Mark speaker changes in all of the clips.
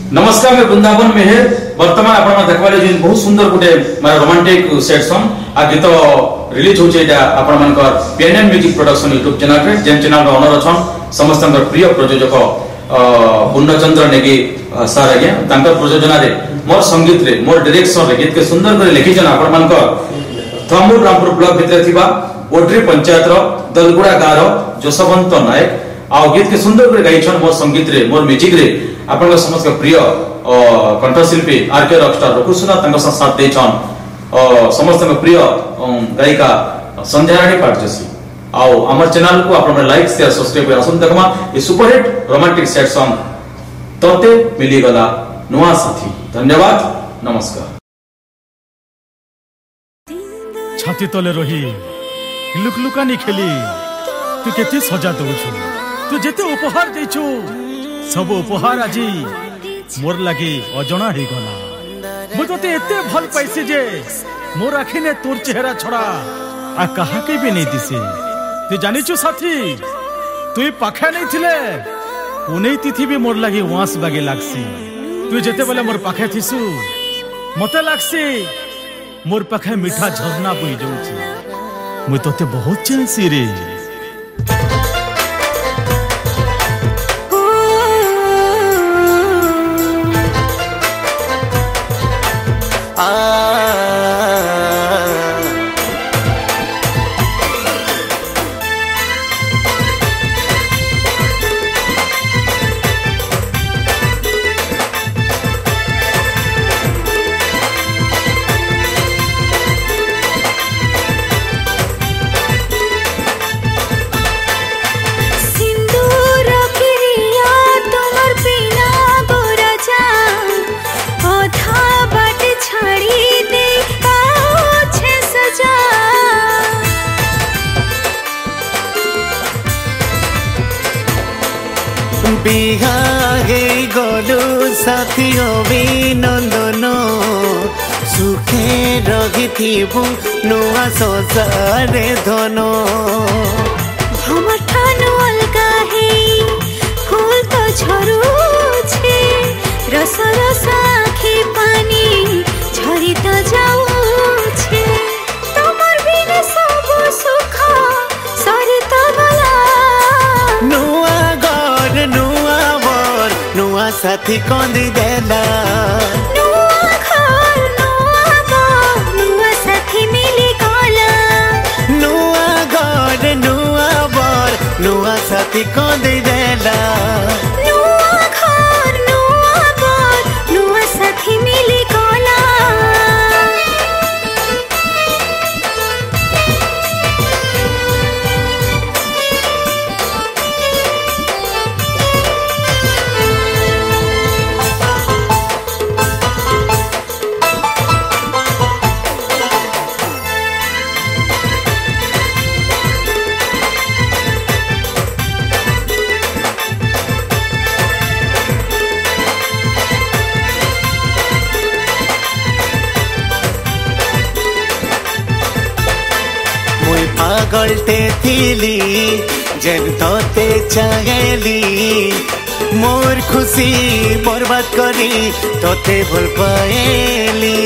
Speaker 1: नमस्कार मैं वृंदावन मेहर वर्तमान आपण देखबाले जे बहुत सुंदर गुटे माने रोमांटिक सेट सॉन्ग आ गीत रिलीज होचे एटा आपण मानकर PNM music production YouTube channel रे जेन चैनल रो ओनर अछन समस्त प्रिय प्रयोजक पूर्णचंद्र नेगी सर आज्ञा तांकर प्रयोजना रे मोर संगीत रे मोर डायरेक्शन रे गीत के सुंदर करे लिखि जन आपण मानकर थमुर रामपुर ब्लॉक भितर थिबा ओड्री पंचायत रो दलगुड़ा गाँव रो जसवंत नायक आ गीत के सुंदर करे गाइछन मोर संगीत रे मोर म्यूजिक रे आपण समस्त प्रिय कंठशिल्पी आरके रॉकस्टार रघुसुना तंग साथ देछन समस्त प्रिय गायिका संध्या रानी पाटजसी आओ हमर चैनल को आपण लाइक शेयर सब्सक्राइब आसन देखमा ए सुपरहिट रोमांटिक सेट सॉन्ग तोते मिली गला नुआ साथी। धन्यवाद नमस्कार।
Speaker 2: छाती तले रही लुकलुकानी खेली तू केते सजा दउछु तू जेते उपहार देछु सब उपहार आजी मोर लगी अजणा ही गला। मु तोते एते भल पाइसी जे मोर आखि ने तोर चेहरा छड़ा आ कहा के भी नहीं दिसे। तू जानिछु साथी तू पाखा नहीं थिले उनै तिथि भी मोर लगी वास बागे लागसी। तू जेते बेले मोर पाखे थिसु मते लागसी मोर पाखे मीठा झरना बही जाउछि। मु तोते बहुत चाहसी रे।
Speaker 3: बिहागे गलु साथी अभिनंदन सुखे रहिथिबु नुआ संसारे धन
Speaker 4: हमठानु अलगा हे फूल तो झरुछे रस रस आँखी पानी झरी तो जाउछे तमर बिना सब सुख सरी तो गला।
Speaker 3: नुआ साथी कंदी देला
Speaker 4: नुआ घर नुआ घर नुआ साथी मिली गला।
Speaker 3: नुआ घर नुआ बर नुआ साथी कंदी देला
Speaker 4: नुआ घर नुआ बर नुआ साथी मिली गला।
Speaker 3: पागलते थिली जेन तोते चाहेली मोर खुशी बर्बाद करी तोते भूल पाएली।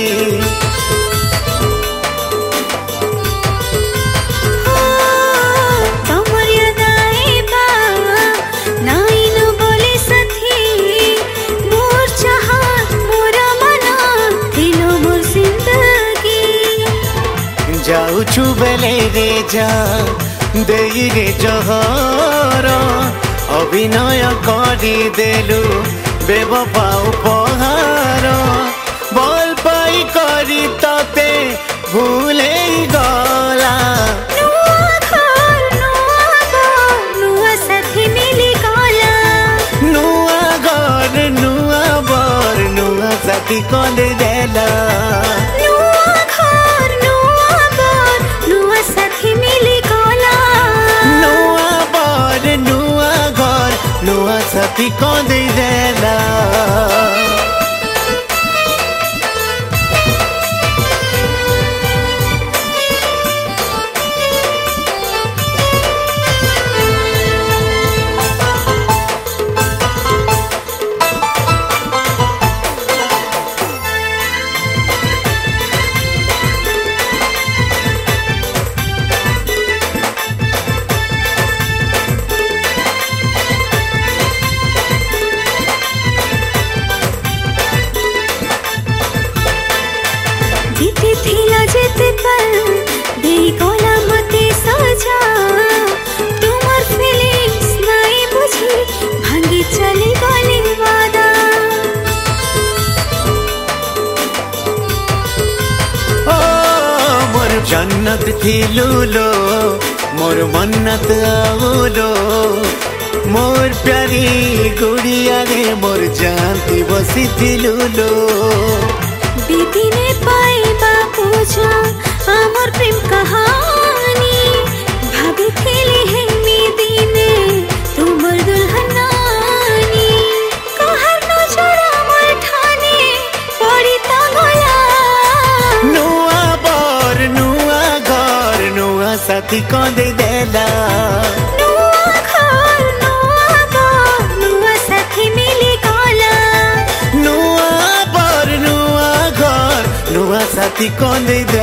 Speaker 3: जाउछु बेले रे जा देई रे जहर अभिनय करी देलु बेवफा उपहार बल पाई करी तते भूले गला।
Speaker 4: नुआ घर नुआ घर नुआ साथी मिली गला।
Speaker 3: नुआ घर नुआ बर नुआ साथी कंदी देला। साथी कंदी देला।
Speaker 4: पल देई गला मते सजा तुमर फीलिंग्स नहीं बुझी भांगी चली गली वादा
Speaker 3: ओ मोर जन्नत थिलुलो मोर मन्नत आउलो मोर प्यारी गुड़िया रे मोर जानती बसी थिलुलो
Speaker 4: दीदी पाइबा पूजा आमर प्रेम कहानी भाभी थेली है दिने तुमर दुल्हनानी कहर न छोड़ा मोर ठाने पड़ी तंगला
Speaker 3: नुआ बर नुआ घर नुआ साथी कंदे देला
Speaker 4: नुआ घर नुआ घर नुआ साथी मिली गला
Speaker 3: नुआ बर नुआ घर नुआ साथी कंदे